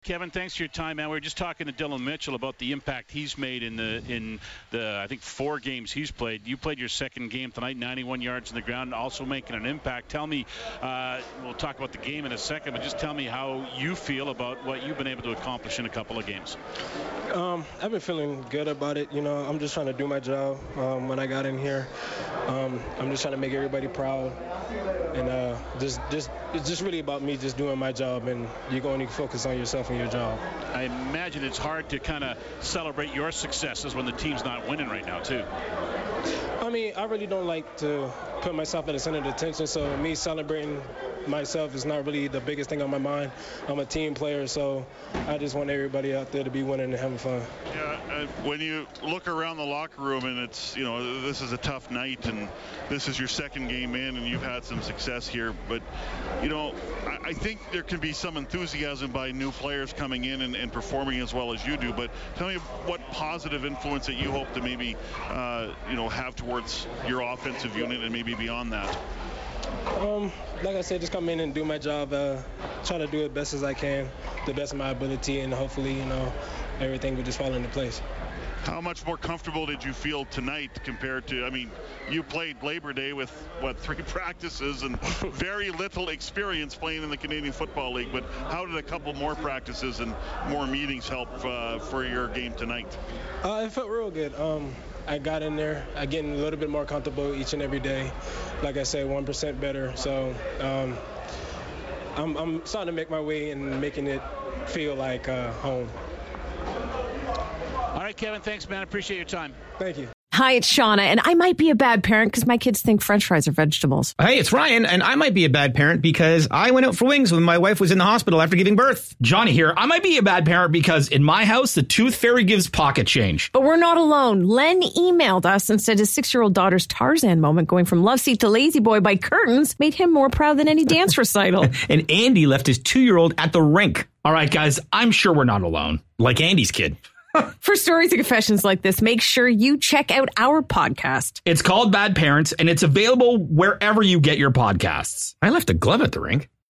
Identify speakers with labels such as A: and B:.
A: Kevin, thanks for your time, man. We were just talking to Dylan Mitchell about the impact he's made in the I think 4 games he's played. You played your second game tonight, 91 yards on the ground, also making an impact. Tell me, we'll talk about the game in a second, but just tell me how you feel about what you've been able to accomplish in a couple of games.
B: I've been feeling good about it. You know, I'm just trying to do my job when I got in here. I'm just trying to make everybody proud. And it's just really about me just doing my job, and you're going to focus on yourself and your job.
A: I imagine it's hard to kind of celebrate your successes when the team's not winning right now, too.
B: I mean, I really don't like to put myself at the center of attention, so me celebrating myself is not really the biggest thing on my mind. I'm a team player, so I just want everybody out there to be winning and having fun.
C: Yeah, when you look around the locker room and it's, you know, this is a tough night and this is your second game in and you've had some success here, but, you know, I think there can be some enthusiasm by new players coming in and performing as well as you do, but tell me what positive influence that you hope to maybe, have towards your offensive unit and maybe beyond that.
B: Like I said, just come in and do my job, try to do it best as I can, the best of my ability, and hopefully, everything will just fall into place.
C: How much more comfortable did you feel tonight compared to, I mean, you played Labor Day with, 3 practices and very little experience playing in the Canadian Football League, but how did a couple more practices and more meetings help for your game tonight?
B: It felt real good. I got in there, I get a little bit more comfortable each and every day. Like I said, 1% better. So I'm starting to make my way and making it feel like home.
A: All right, Kevin, thanks, man. I appreciate your time.
B: Thank you.
D: Hi, it's Shauna, and I might be a bad parent because my kids think French fries are vegetables.
E: Hey, it's Ryan, and I might be a bad parent because I went out for wings when my wife was in the hospital after giving birth.
F: Johnny here. I might be a bad parent because in my house, the tooth fairy gives pocket change.
D: But we're not alone. Len emailed us and said his 6-year-old daughter's Tarzan moment going from love seat to lazy boy by curtains made him more proud than any dance recital.
E: And Andy left his 2-year-old at the rink.
F: All right, guys, I'm sure we're not alone.
E: Like Andy's kid.
D: For stories and confessions like this, make sure you check out our podcast.
F: It's called Bad Parents, and it's available wherever you get your podcasts.
E: I left a glove at the rink.